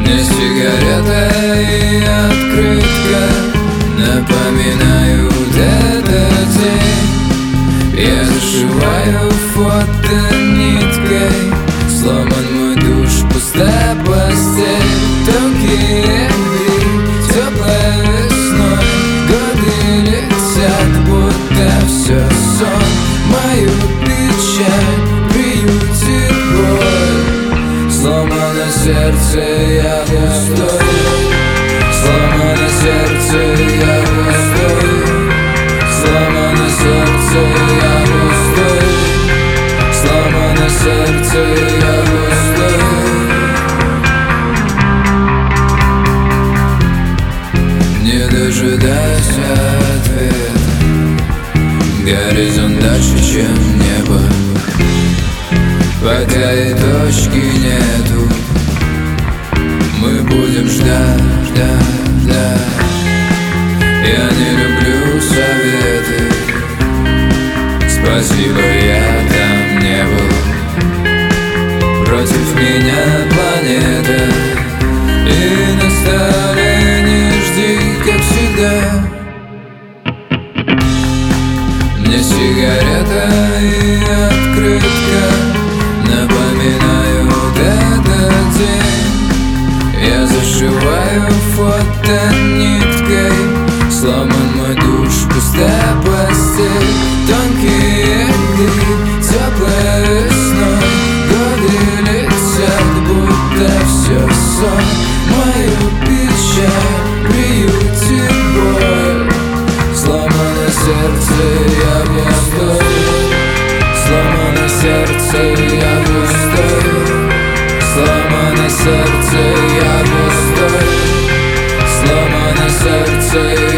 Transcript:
Мне сигарета и открытка напоминают этот день. Я зашиваю фото ниткой, сломан мой душ, пустая постель. Тонкие игры, теплой весной, годы летят, будто все сон. Мою печаль приютит боль. Сломано сердце, я пустой. Сломано сердце, я пустой. Сломано сердце, я пустой. Сломано сердце, я пустой. Не дожидайся ответа, горизонт дальше, чем небо. Пока и точки нету, мы будем ждать, ждать, ждать. Я не люблю советы, спасибо, я там не был. Против меня планета, и на столе не жди, как всегда. Мне сигарета и открытка напоминают этот день. Я зашиваю фото ниткой, сломан мой душ, пустая постель. Тонкие игры, теплой весной, годы летят, будто все сон. Мою печаль приютит боль. Сломано сердце, я пустой. Сломано сердце, я пустой. Сломано сердце, я пустой. Сломано сердце,